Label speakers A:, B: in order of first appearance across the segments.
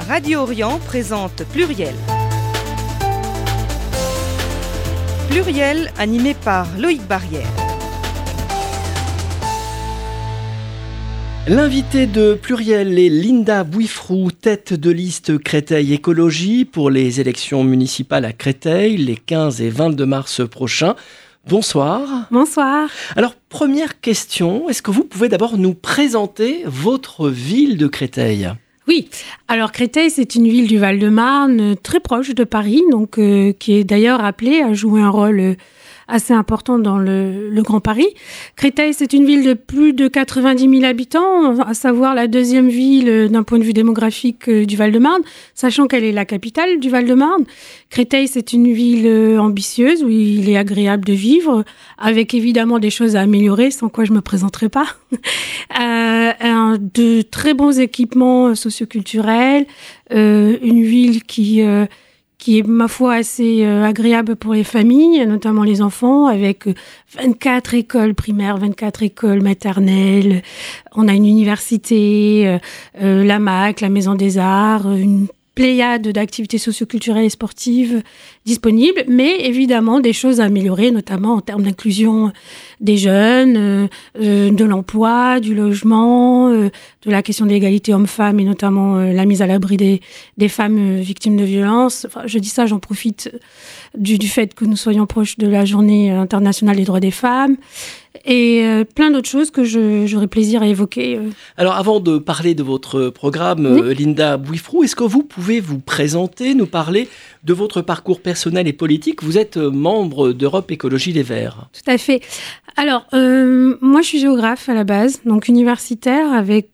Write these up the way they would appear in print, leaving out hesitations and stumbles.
A: Radio Orient présente Pluriel. Pluriel animé par Loïc Barrière.
B: L'invité de Pluriel est Linda Bouifrou, tête de liste Créteil Écologie pour les élections municipales à Créteil les 15 et 22 mars prochains. Bonsoir.
C: Bonsoir.
B: Alors, première question, est-ce que vous pouvez d'abord nous présenter votre ville de Créteil ?
C: Oui, alors Créteil, c'est une ville du Val-de-Marne, très proche de Paris, donc qui est d'ailleurs appelée à jouer un rôle assez important dans le Grand Paris. Créteil, c'est une ville de plus de 90 000 habitants, à savoir la deuxième ville d'un point de vue démographique du Val-de-Marne, sachant qu'elle est la capitale du Val-de-Marne. Créteil, c'est une ville ambitieuse où il est agréable de vivre, avec évidemment des choses à améliorer, sans quoi je me présenterai pas. De très bons équipements socioculturels, une ville qui est, ma foi, assez agréable pour les familles, notamment les enfants, avec 24 écoles primaires, 24 écoles maternelles. On a une université, la MAC, la Maison des Arts, une pléiade d'activités socioculturelles et sportives disponibles, mais évidemment des choses à améliorer, notamment en termes d'inclusion des jeunes, de l'emploi, du logement, de la question de l'égalité hommes-femmes et notamment la mise à l'abri des femmes victimes de violences. Enfin, je dis ça, j'en profite du fait que nous soyons proches de la Journée internationale des droits des femmes et plein d'autres choses que j'aurais plaisir à évoquer.
B: Alors, avant de parler de votre programme, oui. Linda Bouifrou, est-ce que vous pouvez vous présenter, nous parler de votre parcours personnel et politique ? Vous êtes membre d'Europe Écologie Les Verts.
C: Tout à fait. Alors, moi, je suis géographe à la base, donc universitaire, avec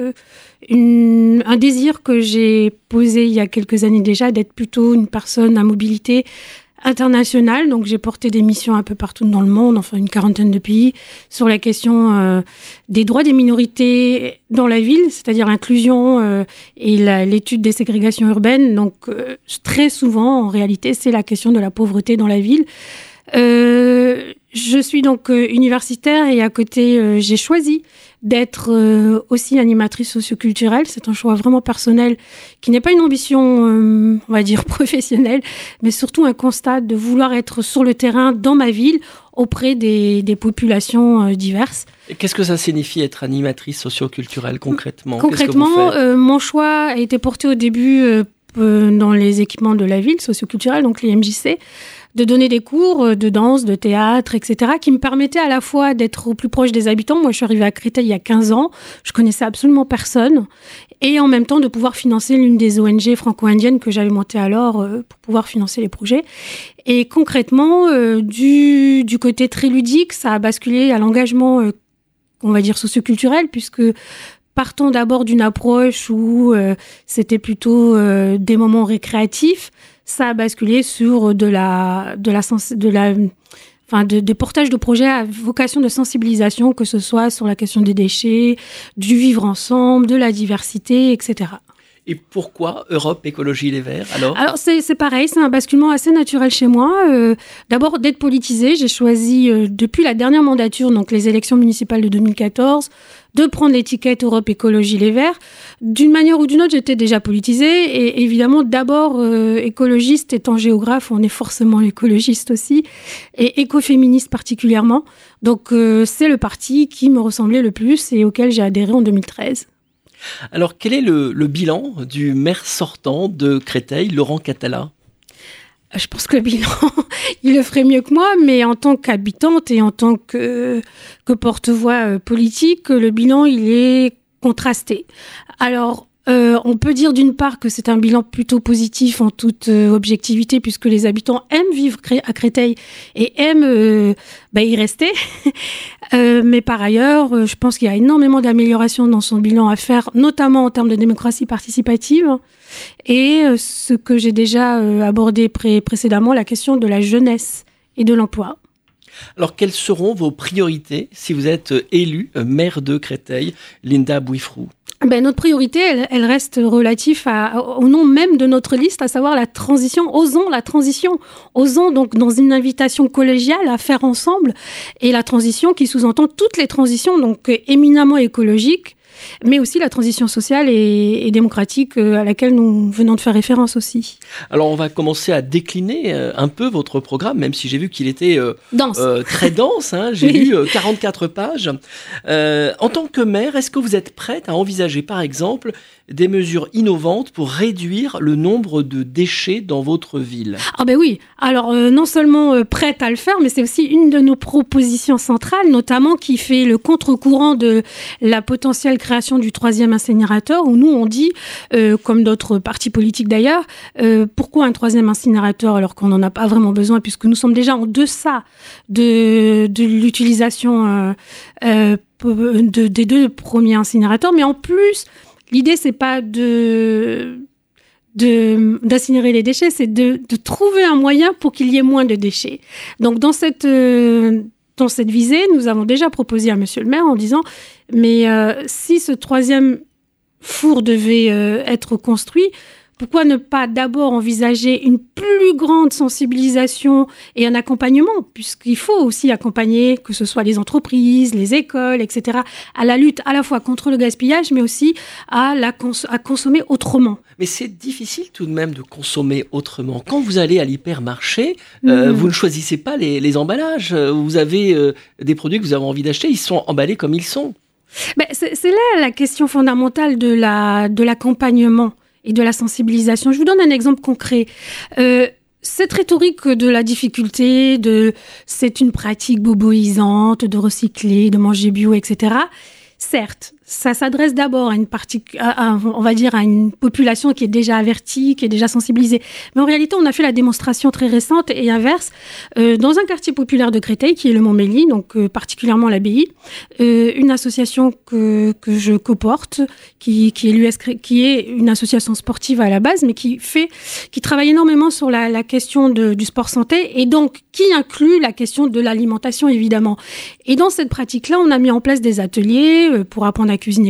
C: un désir que j'ai posé il y a quelques années déjà, d'être plutôt une personne à mobilité internationale. Donc, j'ai porté des missions un peu partout dans le monde, enfin une quarantaine de pays, sur la question des droits des minorités dans la ville, c'est-à-dire l'inclusion et l'étude des ségrégations urbaines. Donc, très souvent, en réalité, c'est la question de la pauvreté dans la ville. Je suis donc universitaire et à côté, j'ai choisi d'être aussi animatrice socioculturelle. C'est un choix vraiment personnel qui n'est pas une ambition, on va dire, professionnelle, mais surtout un constat de vouloir être sur le terrain dans ma ville auprès des populations diverses.
B: Et qu'est-ce que ça signifie être animatrice socioculturelle concrètement ?
C: Concrètement, mon choix a été porté au début dans les équipements de la ville socioculturelle, donc les MJC, de donner des cours de danse, de théâtre, etc., qui me permettaient à la fois d'être au plus proche des habitants. Moi, je suis arrivée à Créteil il y a 15 ans. Je connaissais absolument personne. Et en même temps, de pouvoir financer l'une des ONG franco-indiennes que j'avais montée alors pour pouvoir financer les projets. Et concrètement, du côté très ludique, ça a basculé à l'engagement, on va dire, socioculturel, puisque partons d'abord d'une approche où c'était plutôt des moments récréatifs. Ça a basculé sur des portages de projets à vocation de sensibilisation, que ce soit sur la question des déchets, du vivre ensemble, de la diversité, etc.
B: Et pourquoi Europe Écologie Les Verts alors
C: c'est pareil, c'est un basculement assez naturel chez moi. D'abord d'être politisée, j'ai choisi depuis la dernière mandature, donc les élections municipales de 2014, de prendre l'étiquette Europe Écologie Les Verts. D'une manière ou d'une autre, j'étais déjà politisée et évidemment d'abord écologiste, étant géographe, on est forcément écologiste aussi et écoféministe particulièrement. Donc c'est le parti qui me ressemblait le plus et auquel j'ai adhéré en 2013.
B: Alors, quel est le bilan du maire sortant de Créteil, Laurent Catala ?
C: Je pense que le bilan, il le ferait mieux que moi, mais en tant qu'habitante et en tant que porte-voix politique, le bilan, il est contrasté. Alors, on peut dire d'une part que c'est un bilan plutôt positif en toute objectivité, puisque les habitants aiment vivre à Créteil et aiment y rester. Mais par ailleurs, je pense qu'il y a énormément d'améliorations dans son bilan à faire, notamment en termes de démocratie participative. Et ce que j'ai déjà abordé précédemment, la question de la jeunesse et de l'emploi.
B: Alors, quelles seront vos priorités si vous êtes élu maire de Créteil, Linda Bouifrou ?
C: Notre priorité, elle reste relative au nom même de notre liste, à savoir la transition. Osons la transition. Osons donc dans une invitation collégiale à faire ensemble. Et la transition qui sous-entend toutes les transitions, donc éminemment écologiques, mais aussi la transition sociale et démocratique à laquelle nous venons de faire référence aussi.
B: Alors, on va commencer à décliner un peu votre programme, même si j'ai vu qu'il était très dense. J'ai lu 44 pages. En tant que maire, est-ce que vous êtes prête à envisager, par exemple, des mesures innovantes pour réduire le nombre de déchets dans votre ville?
C: Ah ben oui, alors non seulement prête à le faire, mais c'est aussi une de nos propositions centrales, notamment qui fait le contre-courant de la potentielle création du 3e incinérateur, où nous on dit, comme d'autres partis politiques d'ailleurs, pourquoi un 3e incinérateur alors qu'on n'en a pas vraiment besoin, puisque nous sommes déjà en deçà de l'utilisation des 2 premiers incinérateurs, mais en plus, l'idée c'est pas d'incinérer les déchets, c'est de trouver un moyen pour qu'il y ait moins de déchets. Donc dans cette visée, nous avons déjà proposé à monsieur le maire en disant mais si ce 3e four devait être construit, pourquoi ne pas d'abord envisager une plus grande sensibilisation et un accompagnement, puisqu'il faut aussi accompagner, que ce soit les entreprises, les écoles, etc., à la lutte à la fois contre le gaspillage, mais aussi à consommer autrement.
B: Mais c'est difficile tout de même de consommer autrement. Quand vous allez à l'hypermarché, vous ne choisissez pas les emballages. Vous avez des produits que vous avez envie d'acheter, ils sont emballés comme ils sont.
C: Ben, c'est là la question fondamentale de l'accompagnement et de la sensibilisation. Je vous donne un exemple concret. Cette rhétorique de la difficulté, c'est une pratique boboisante, de recycler, de manger bio, etc. Certes, ça s'adresse d'abord à on va dire à une population qui est déjà avertie, qui est déjà sensibilisée. Mais en réalité, on a fait la démonstration très récente et inverse. Dans un quartier populaire de Créteil, qui est le Montmélie, donc particulièrement l'abbaye, une association que je coporte, qui est une association sportive à la base, mais qui travaille énormément sur la question du sport santé et donc qui inclut la question de l'alimentation, évidemment. Et dans cette pratique-là, on a mis en place des ateliers pour apprendre à cuisiner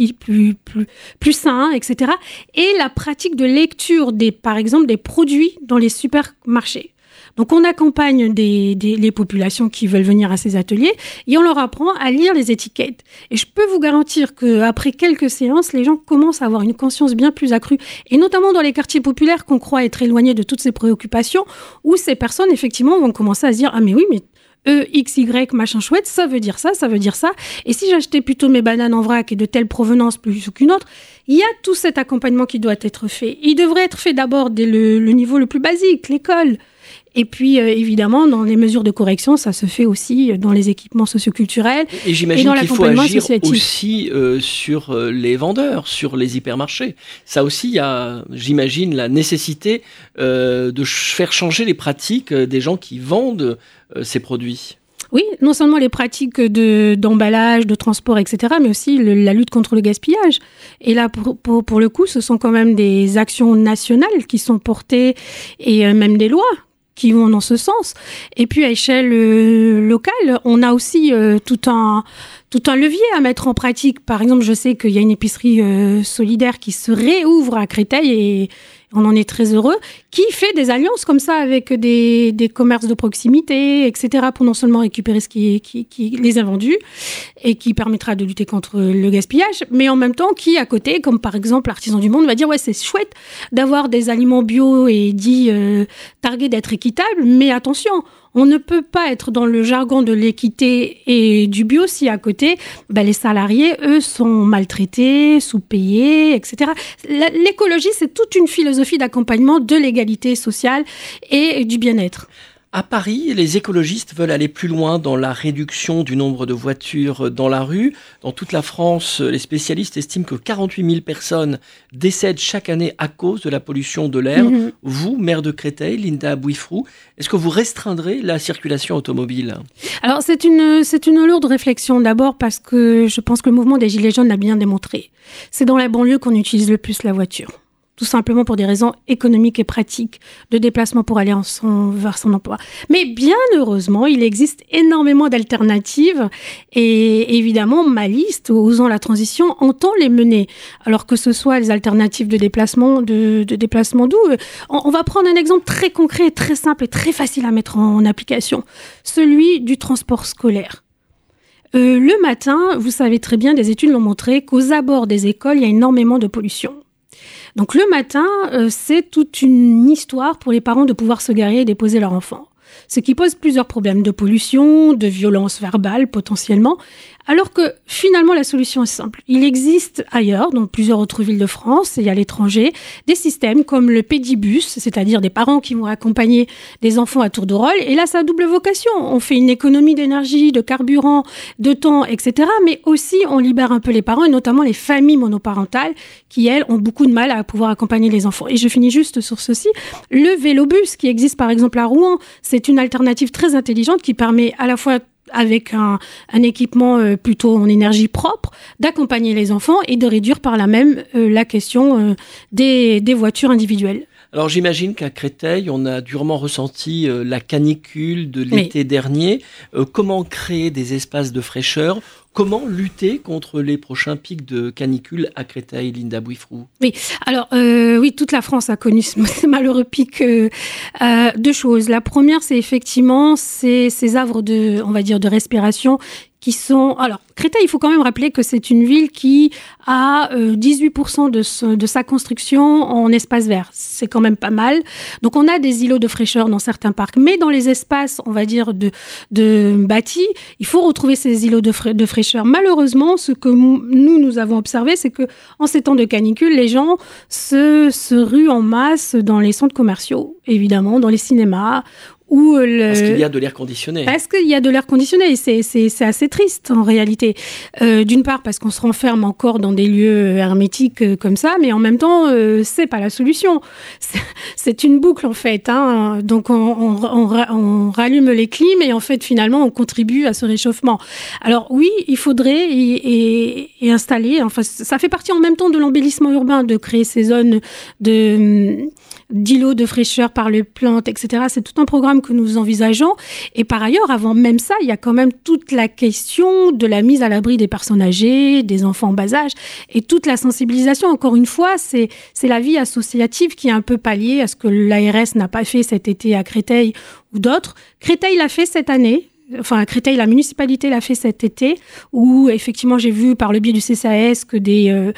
C: plus sain, etc. Et la pratique de lecture par exemple, des produits dans les supermarchés. Donc, on accompagne les populations qui veulent venir à ces ateliers et on leur apprend à lire les étiquettes. Et je peux vous garantir qu'après quelques séances, les gens commencent à avoir une conscience bien plus accrue. Et notamment dans les quartiers populaires qu'on croit être éloignés de toutes ces préoccupations, où ces personnes, effectivement, vont commencer à se dire « Ah, mais oui, mais X, Y, machin chouette, ça veut dire ça, ça veut dire ça. Et si j'achetais plutôt mes bananes en vrac et de telle provenance plus qu'une autre ?» Il y a tout cet accompagnement qui doit être fait. Il devrait être fait d'abord dès le niveau le plus basique, l'école. Et puis, évidemment, dans les mesures de correction, ça se fait aussi dans les équipements socioculturels
B: et j'imagine qu'il faut agir aussi sur les vendeurs, sur les hypermarchés. Ça aussi, il y a, j'imagine, la nécessité de faire changer les pratiques des gens qui vendent ces produits.
C: Oui, non seulement les pratiques d'emballage, de transport, etc., mais aussi la lutte contre le gaspillage. Et là, pour le coup, ce sont quand même des actions nationales qui sont portées et même des lois qui vont dans ce sens. Et puis à échelle locale, on a aussi tout un levier à mettre en pratique. Par exemple, je sais qu'il y a une épicerie solidaire qui se réouvre à Créteil et on en est très heureux, qui fait des alliances comme ça avec des commerces de proximité, etc., pour non seulement récupérer ce qui les a vendus et qui permettra de lutter contre le gaspillage, mais en même temps qui, à côté, comme par exemple l'Artisan du Monde, va dire « Ouais, c'est chouette d'avoir des aliments bio et dits targués d'être équitables, mais attention !» On ne peut pas être dans le jargon de l'équité et du bio si à côté, les salariés, eux, sont maltraités, sous-payés, etc. L'écologie, c'est toute une philosophie d'accompagnement de l'égalité sociale et du bien-être.
B: À Paris, les écologistes veulent aller plus loin dans la réduction du nombre de voitures dans la rue. Dans toute la France, les spécialistes estiment que 48 000 personnes décèdent chaque année à cause de la pollution de l'air. Vous, maire de Créteil, Linda Bouifrou, est-ce que vous restreindrez la circulation automobile ?
C: Alors, c'est une lourde réflexion. D'abord parce que je pense que le mouvement des Gilets jaunes l'a bien démontré. C'est dans la banlieue qu'on utilise le plus la voiture. Tout simplement pour des raisons économiques et pratiques de déplacement pour aller vers son emploi. Mais bien heureusement, il existe énormément d'alternatives et évidemment, ma liste, osant la transition, entend les mener. Alors que ce soit les alternatives de déplacement doux. On va prendre un exemple très concret, très simple et très facile à mettre en application. Celui du transport scolaire. Le matin, vous savez très bien, des études l'ont montré qu'aux abords des écoles, il y a énormément de pollution. Donc le matin, c'est toute une histoire pour les parents de pouvoir se garer et déposer leur enfant. Ce qui pose plusieurs problèmes de pollution, de violence verbale potentiellement, alors que finalement la solution est simple. Il existe ailleurs, dans plusieurs autres villes de France et à l'étranger, des systèmes comme le pédibus, c'est-à-dire des parents qui vont accompagner des enfants à tour de rôle. Et là, ça a double vocation. On fait une économie d'énergie, de carburant, de temps, etc. Mais aussi, on libère un peu les parents et notamment les familles monoparentales qui, elles, ont beaucoup de mal à pouvoir accompagner les enfants. Et je finis juste sur ceci. Le vélobus qui existe par exemple à Rouen, c'est une alternative très intelligente qui permet à la fois avec un équipement plutôt en énergie propre, d'accompagner les enfants et de réduire par là même la question des voitures individuelles.
B: Alors j'imagine qu'à Créteil, on a durement ressenti la canicule de l'été dernier. Comment créer des espaces de fraîcheur ? Comment lutter contre les prochains pics de canicule à Créteil, Linda Bouifrou ?
C: Oui, alors oui, toute la France a connu ce malheureux pic. Deux choses. La première, c'est effectivement ces havres on va dire, de respiration qui sont... Alors, Créteil, il faut quand même rappeler que c'est une ville qui a 18% de sa construction en espace vert. C'est quand même pas mal. Donc, on a des îlots de fraîcheur dans certains parcs. Mais dans les espaces, on va dire, de bâtis, il faut retrouver ces îlots de fraîcheur. Malheureusement, ce que nous avons observé, c'est que en ces temps de canicule, les gens se ruent en masse dans les centres commerciaux, évidemment, dans les cinémas,
B: parce qu'il y a de l'air conditionné.
C: Parce qu'il y a de l'air conditionné et c'est assez triste en réalité. D'une part parce qu'on se renferme encore dans des lieux hermétiques comme ça, mais en même temps c'est pas la solution. C'est une boucle en fait. Hein. Donc on rallume les clims et en fait finalement on contribue à ce réchauffement. Alors oui, il faudrait y installer. Enfin ça fait partie en même temps de l'embellissement urbain de créer ces zones d'îlots de fraîcheur par les plantes, etc. C'est tout un programme que nous envisageons. Et par ailleurs, avant même ça, il y a quand même toute la question de la mise à l'abri des personnes âgées, des enfants en bas âge, et toute la sensibilisation. Encore une fois, c'est la vie associative qui est un peu palliée à ce que l'ARS n'a pas fait cet été à Créteil ou d'autres. Créteil l'a fait cette année. Enfin, à Créteil, la municipalité l'a fait cet été, où effectivement, j'ai vu par le biais du CCAS que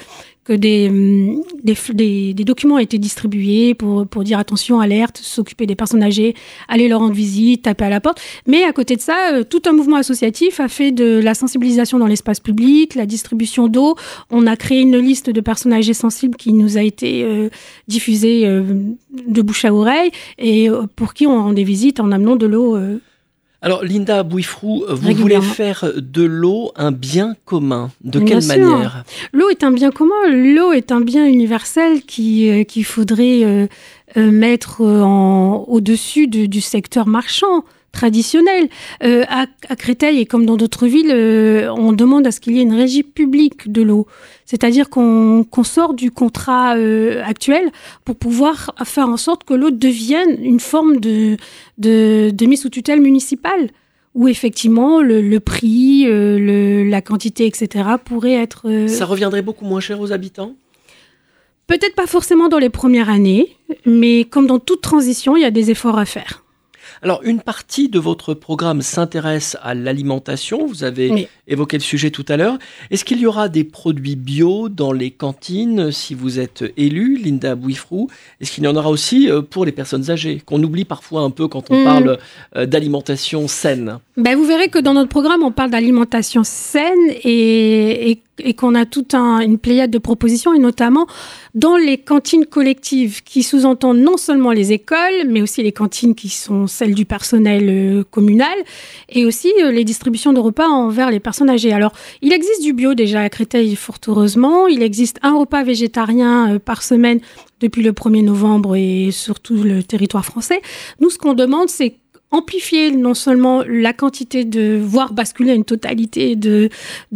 C: des documents ont été distribués pour dire attention, alerte, s'occuper des personnes âgées, aller leur rendre visite, taper à la porte. Mais à côté de ça, tout un mouvement associatif a fait de la sensibilisation dans l'espace public, la distribution d'eau. On a créé une liste de personnes âgées sensibles qui nous a été diffusée de bouche à oreille et pour qui on rend des visites en amenant de l'eau.
B: Alors, Linda Bouifrou, vous voulez faire de l'eau un bien commun. De quelle manière ?
C: L'eau est un bien commun. L'eau est un bien universel qu'il faudrait mettre au-dessus du secteur marchand traditionnel. À Créteil et comme dans d'autres villes, on demande à ce qu'il y ait une régie publique de l'eau. C'est-à-dire qu'on sort du contrat actuel pour pouvoir faire en sorte que l'eau devienne une forme de mise sous tutelle municipale, où effectivement le prix, la quantité, etc. pourrait être...
B: Ça reviendrait beaucoup moins cher aux habitants ?
C: Peut-être pas forcément dans les premières années, mais comme dans toute transition, il y a des efforts à faire.
B: Alors, une partie de votre programme s'intéresse à l'alimentation. Vous avez évoqué le sujet tout à l'heure. Est-ce qu'il y aura des produits bio dans les cantines si vous êtes élu, Linda Bouifrou ? Est-ce qu'il y en aura aussi pour les personnes âgées, qu'on oublie parfois un peu quand on parle d'alimentation saine ?
C: Vous verrez que dans notre programme, on parle d'alimentation saine et qu'on a toute une pléiade de propositions, et notamment dans les cantines collectives, qui sous-entendent non seulement les écoles, mais aussi les cantines qui sont celles du personnel communal, et aussi les distributions de repas envers les personnes âgées. Alors, il existe du bio déjà à Créteil, fort heureusement. Il existe un repas végétarien par semaine depuis le 1er novembre et sur tout le territoire français. Nous, ce qu'on demande, c'est amplifier non seulement la quantité voire basculer à une totalité de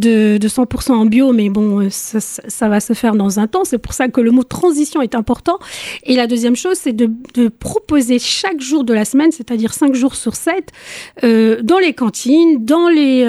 C: 100% en bio, mais bon, ça va se faire dans un temps. C'est pour ça que le mot transition est important. Et la deuxième chose, c'est de proposer chaque jour de la semaine, c'est-à-dire 5 jours sur 7, dans les cantines, dans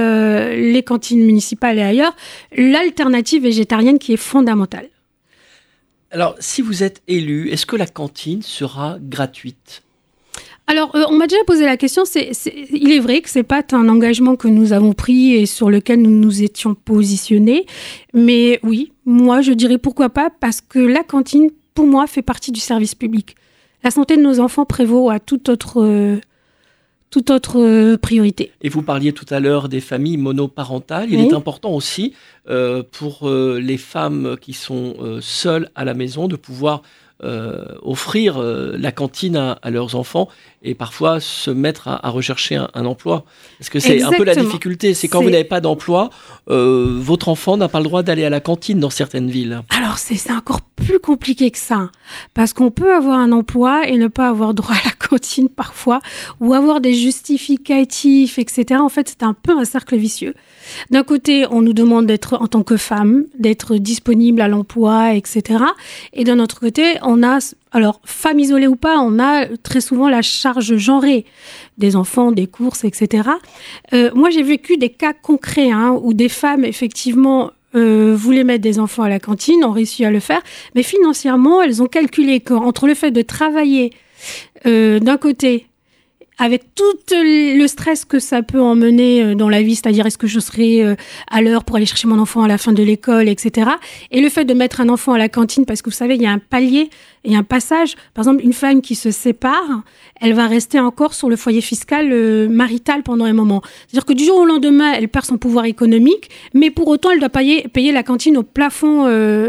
C: les cantines municipales et ailleurs, l'alternative végétarienne qui est fondamentale.
B: Alors, si vous êtes élu, est-ce que la cantine sera gratuite ?
C: Alors, on m'a déjà posé la question. Il est vrai que c'est pas un engagement que nous avons pris et sur lequel nous nous étions positionnés. Mais oui, moi, je dirais pourquoi pas, parce que la cantine, pour moi, fait partie du service public. La santé de nos enfants prévaut à toute autre priorité.
B: Et vous parliez tout à l'heure des familles monoparentales. Il est important aussi pour les femmes qui sont seules à la maison de pouvoir offrir la cantine à leurs enfants et parfois se mettre à rechercher un emploi. Parce que c'est un peu la difficulté. C'est quand vous n'avez pas d'emploi, votre enfant n'a pas le droit d'aller à la cantine dans certaines villes.
C: Alors, c'est encore plus compliqué que ça. Parce qu'on peut avoir un emploi et ne pas avoir droit à la cantine parfois, ou avoir des justificatifs, etc. En fait, c'est un peu un cercle vicieux. D'un côté, on nous demande d'être, en tant que femme, d'être disponible à l'emploi, etc. Et d'un autre côté, on a, alors, femme isolée ou pas, on a très souvent la charge genrée des enfants, des courses, etc. Moi, j'ai vécu des cas concrets où des femmes, effectivement, voulaient mettre des enfants à la cantine, ont réussi à le faire, mais financièrement, elles ont calculé qu'entre le fait de travailler d'un côté, avec tout le stress que ça peut emmener dans la vie, c'est-à-dire est-ce que je serai à l'heure pour aller chercher mon enfant à la fin de l'école, etc. Et le fait de mettre un enfant à la cantine, parce que vous savez, il y a un palier, il y a un passage. Par exemple, une femme qui se sépare, elle va rester encore sur le foyer fiscal marital pendant un moment. C'est-à-dire que du jour au lendemain, elle perd son pouvoir économique, mais pour autant, elle doit payer la cantine au plafond,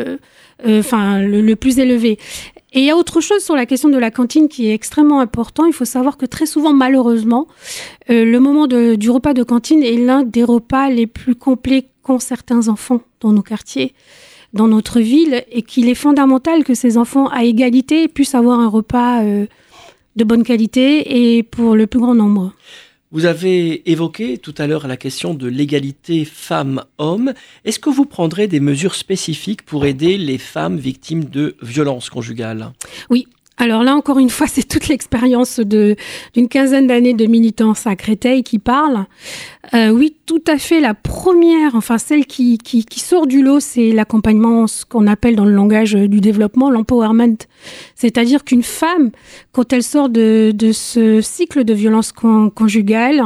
C: le plus élevé. Et il y a autre chose sur la question de la cantine qui est extrêmement important. Il faut savoir que très souvent, malheureusement, le moment du repas de cantine est l'un des repas les plus complets qu'ont certains enfants dans nos quartiers, dans notre ville, et qu'il est fondamental que ces enfants, à égalité, puissent avoir un repas de bonne qualité et pour le plus grand nombre.
B: Vous avez évoqué tout à l'heure la question de l'égalité femmes-hommes. Est-ce que vous prendrez des mesures spécifiques pour aider les femmes victimes de violences conjugales ?
C: Oui. Alors là, encore une fois, c'est toute l'expérience d'une quinzaine d'années de militance à Créteil qui parle. Oui, tout à fait. La première, enfin celle qui sort du lot, c'est l'accompagnement, ce qu'on appelle dans le langage du développement, l'empowerment. C'est-à-dire qu'une femme, quand elle sort de ce cycle de violence conjugale,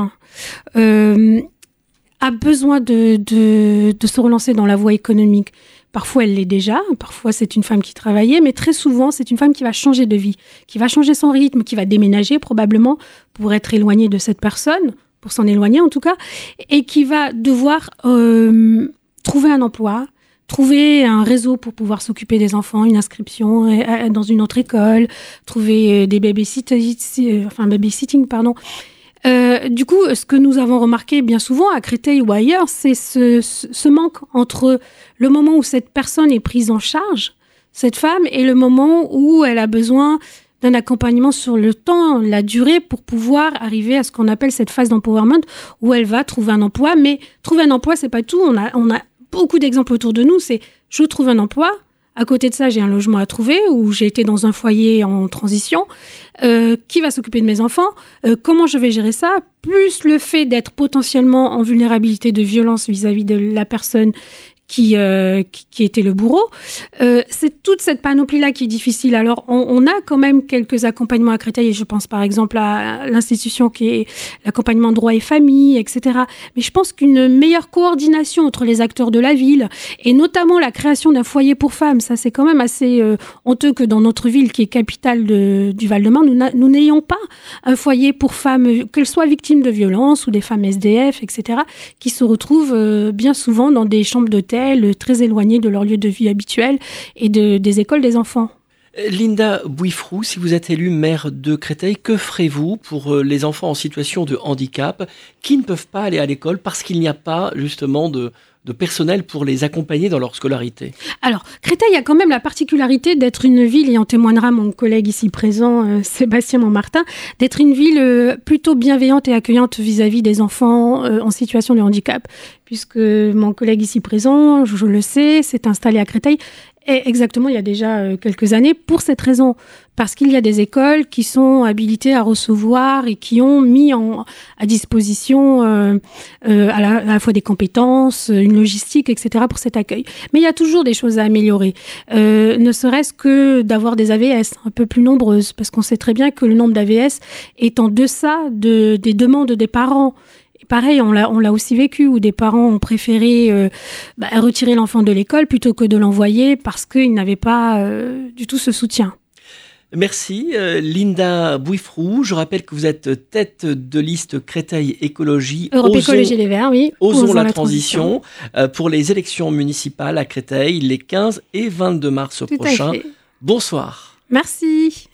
C: a besoin de se relancer dans la voie économique. Parfois, elle l'est déjà. Parfois, c'est une femme qui travaillait. Mais très souvent, c'est une femme qui va changer de vie, qui va changer son rythme, qui va déménager probablement pour être éloignée de cette personne, pour s'en éloigner en tout cas, et qui va devoir trouver un emploi, trouver un réseau pour pouvoir s'occuper des enfants, une inscription dans une autre école, trouver des babysitting, pardon. Du coup, ce que nous avons remarqué bien souvent à Créteil ou ailleurs, c'est ce manque entre le moment où cette personne est prise en charge, cette femme, et le moment où elle a besoin d'un accompagnement sur le temps, la durée, pour pouvoir arriver à ce qu'on appelle cette phase d'empowerment, où elle va trouver un emploi. Mais trouver un emploi, c'est pas tout. On a beaucoup d'exemples autour de nous. C'est je trouve un emploi. À côté de ça, j'ai un logement à trouver, ou j'ai été dans un foyer en transition. Qui va s'occuper de mes enfants ? Comment je vais gérer ça ? Plus le fait d'être potentiellement en vulnérabilité de violence vis-à-vis de la personne qui était le bourreau. C'est toute cette panoplie-là qui est difficile. Alors, on a quand même quelques accompagnements à Créteil, et je pense par exemple à l'institution qui est l'accompagnement droit et famille, etc. Mais je pense qu'une meilleure coordination entre les acteurs de la ville, et notamment la création d'un foyer pour femmes, ça c'est quand même assez honteux que dans notre ville qui est capitale du Val-de-Marne, nous n'ayons pas un foyer pour femmes, qu'elles soient victimes de violences ou des femmes SDF, etc., qui se retrouvent bien souvent dans des chambres d'hôtel très éloignés de leur lieu de vie habituel et des écoles des enfants.
B: Linda Bouifrou, si vous êtes élue maire de Créteil, que ferez-vous pour les enfants en situation de handicap qui ne peuvent pas aller à l'école parce qu'il n'y a pas justement de personnel pour les accompagner dans leur scolarité ?
C: Alors, Créteil a quand même la particularité d'être une ville, et en témoignera mon collègue ici présent, Sébastien Montmartin, d'être une ville plutôt bienveillante et accueillante vis-à-vis des enfants en situation de handicap, puisque mon collègue ici présent, je le sais, s'est installé à Créteil, Exactement, il y a déjà quelques années, pour cette raison. Parce qu'il y a des écoles qui sont habilitées à recevoir et qui ont mis à disposition à la fois des compétences, une logistique, etc. pour cet accueil. Mais il y a toujours des choses à améliorer. Ne serait-ce que d'avoir des AVS un peu plus nombreuses, parce qu'on sait très bien que le nombre d'AVS est en deçà des demandes des parents. Pareil, on l'a aussi vécu, où des parents ont préféré retirer l'enfant de l'école plutôt que de l'envoyer parce qu'ils n'avaient pas du tout ce soutien.
B: Merci Linda Bouifrou. Je rappelle que vous êtes tête de liste Créteil Écologie.
C: Europe Écologie Les Verts, oui.
B: Osons la transition pour les élections municipales à Créteil les 15 et 22 mars prochains. Bonsoir.
C: Merci.